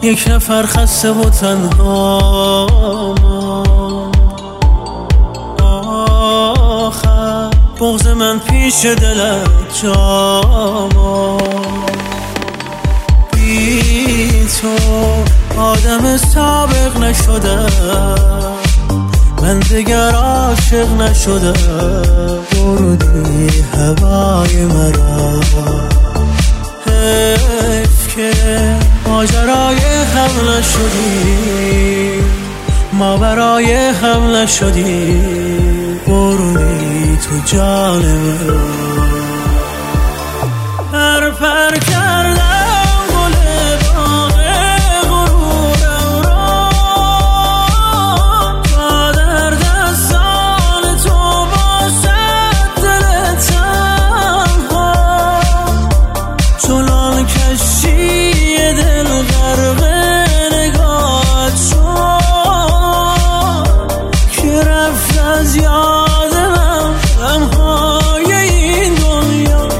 یک نفر خسته و تنها آخر بغض من پیش دلت جاما بی تو آدم سابق نشدم من دیگر عاشق نشدم بردی هوای مرا حیف که ماجرای هم نشدی ما برای هم نشدی بردی تو جان مرا پر کردم گل باغ غرورم را تا در دستان تو باشد دل تنها چنان کشتی دل غرق نگاهت شد که رفت از یاد من غمهای این دنیا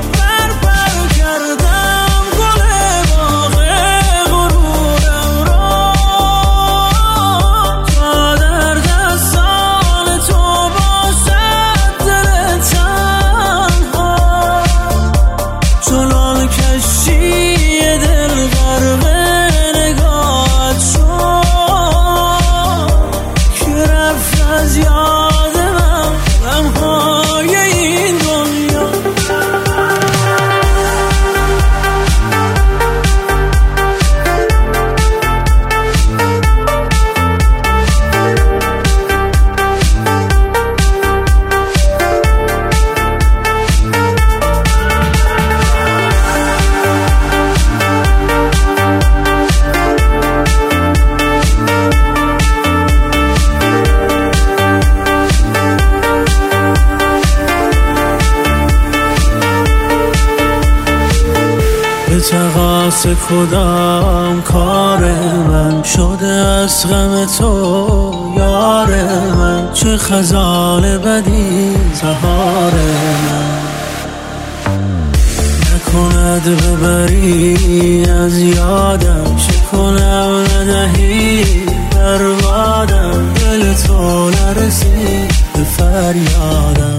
به تقاص کدام کار من شده از غم تو یار من چه خزان بدی سهار من نکند ببری از یادم چه کنم ندهی بربادم دل تو نرسید به فریادم